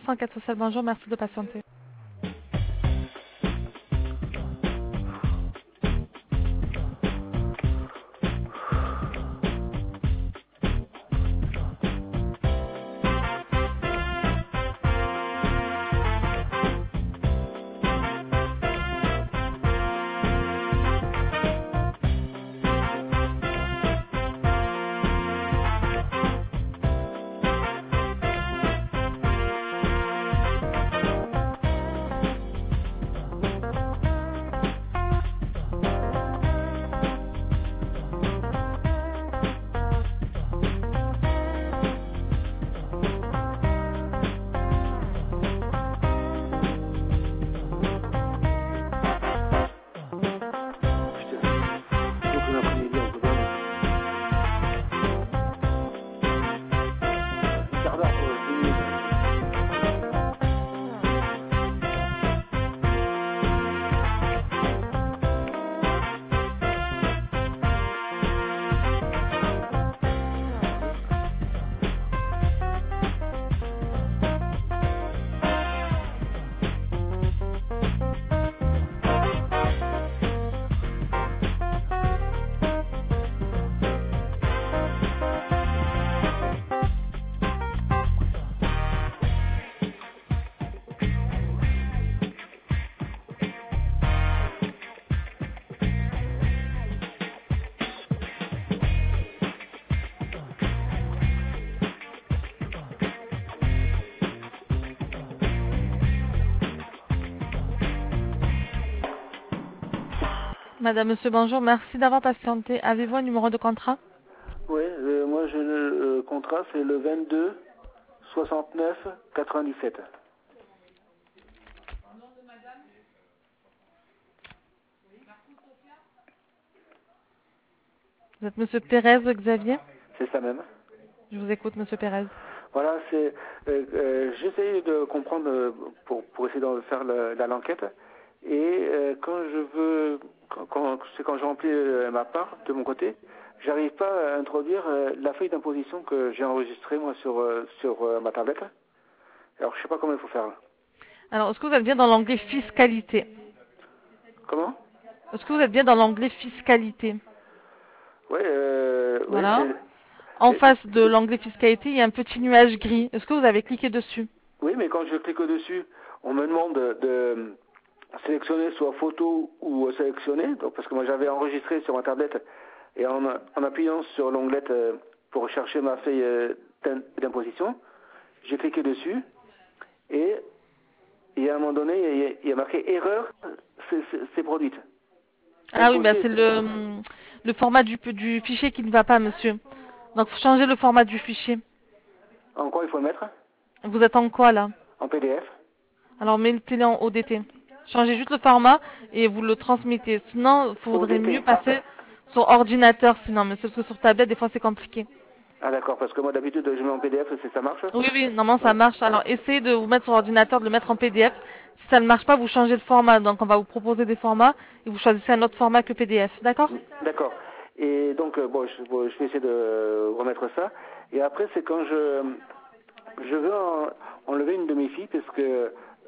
600 enquête sociale. Bonjour, merci de patienter. Madame, monsieur, bonjour, merci d'avoir patienté. Avez-vous un numéro de contrat? Oui, moi j'ai le contrat, c'est le 22 69 97. Vous êtes monsieur Pérez Xavier? C'est ça même. Je vous écoute, monsieur Pérez. Voilà, c'est j'essaye de comprendre pour essayer de faire l'enquête. Et quand je veux, quand je remplis ma part de mon côté, j'arrive pas à introduire la feuille d'imposition que j'ai enregistrée moi sur ma tablette. Alors je sais pas comment il faut faire. Alors, est-ce que vous êtes bien dans l'onglet fiscalité? Comment? Est-ce que vous êtes bien dans l'onglet fiscalité? Oui, Voilà. oui, En face de l'onglet fiscalité, il y a un petit nuage gris. Est-ce que vous avez cliqué dessus? oui, mais quand je clique dessus, on me demande de sélectionner soit photo ou sélectionner. Donc, parce que moi j'avais enregistré sur ma tablette et en appuyant sur l'onglet pour chercher ma feuille d'imposition, j'ai cliqué dessus et à un moment donné, il y a marqué erreur, c'est produite. Ah oui, bah c'est le format du fichier qui ne va pas, monsieur. Donc, faut changer le format du fichier. En quoi il faut le mettre? Vous êtes en quoi, là? En PDF. Alors, mettez-le en ODT. Changez juste le format et vous le transmettez. Sinon, il faudrait mieux passer sur ordinateur, sinon, monsieur, parce que sur tablette, des fois, c'est compliqué. Ah d'accord, parce que moi d'habitude, je mets en PDF, ça marche? Oui, oui, normalement, ça marche. Alors, essayez de vous mettre sur ordinateur, de le mettre en PDF. Si ça ne marche pas, vous changez le format. Donc, on va vous proposer des formats et vous choisissez un autre format que PDF. D'accord? D'accord. Et donc, bon, je vais essayer de remettre ça. Et après, c'est quand je veux enlever une de mes filles, parce que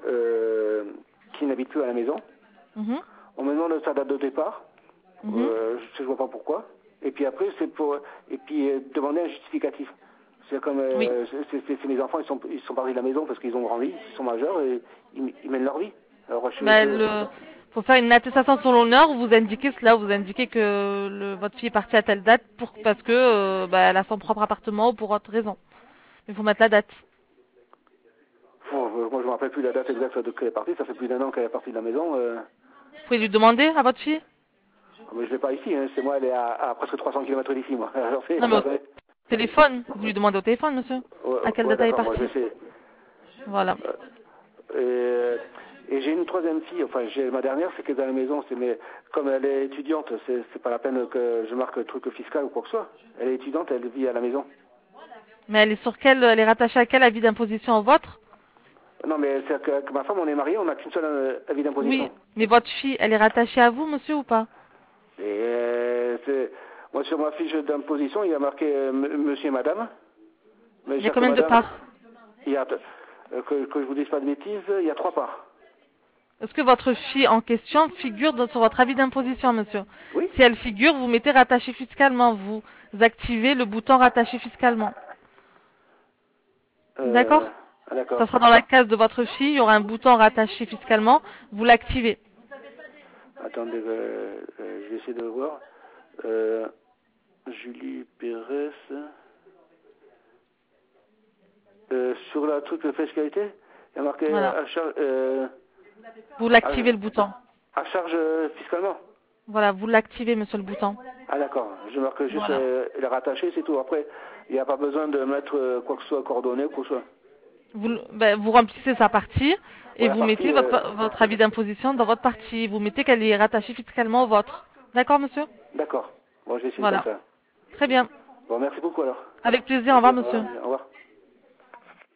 qui n'habite plus à la maison. On me demande sa date de départ. Je vois pas pourquoi. Et puis après, c'est pour demander un justificatif. C'est comme c'est mes enfants, ils sont partis de la maison parce qu'ils ont grandi, ils sont majeurs et ils mènent leur vie. Alors faut faire une attestation sur l'honneur où vous indiquez cela, vous indiquez que votre fille est partie à telle date parce que elle a son propre appartement ou pour autre raison. Il faut mettre la date. Moi, je me rappelle plus la date exacte de qu'elle est partie. Ça fait plus d'un an qu'elle est partie de la maison. Vous pouvez lui demander à votre fille? Mais je vais pas ici. Hein. C'est moi, elle est à presque 300 km d'ici, moi. Alors, non, mais au téléphone. Vous lui demandez au téléphone, monsieur. À quelle date elle est partie? Voilà. Et j'ai une troisième fille, enfin j'ai ma dernière, c'est qu'elle est dans la maison, mais comme elle est étudiante, c'est pas la peine que je marque le truc fiscal ou quoi que ce soit. Elle est étudiante, elle vit à la maison. Mais elle est sur elle est rattachée à quel avis d'imposition au vôtre? Non, mais c'est que ma femme, on est mariés, on n'a qu'une seule avis d'imposition. Oui, mais votre fille, elle est rattachée à vous, monsieur, ou pas? Moi, sur ma fiche d'imposition, il y a marqué monsieur et madame. Mais il y a combien de parts? que je vous dise pas de bêtises, il y a 3 parts. Est-ce que votre fille en question figure sur votre avis d'imposition, monsieur? Oui. Si elle figure, vous mettez rattaché fiscalement. Vous activez le bouton rattaché fiscalement. D'accord? D'accord. Ça sera dans la case de votre fille. Il y aura un bouton rattaché fiscalement. Vous l'activez. Attendez, je vais essayer de voir. Julie Pérez. Sur la truc de fiscalité, il y a marqué Voilà. à Vous l'activez le bouton. charge fiscalement. Voilà, vous l'activez, monsieur le bouton. Ah d'accord, je marque juste Voilà. le rattacher, c'est tout. Après, il n'y a pas besoin de mettre quoi que ce soit coordonné ou quoi que ce soit. Vous remplissez sa partie et Ouais, la vous partie, mettez votre avis d'imposition dans votre partie. Vous mettez qu'elle est rattachée fiscalement au vôtre. D'accord, monsieur? D'accord. Bon, je vais essayer Voilà. comme ça. Très bien. Bon, merci beaucoup alors. Avec plaisir. Au revoir, monsieur. Au revoir.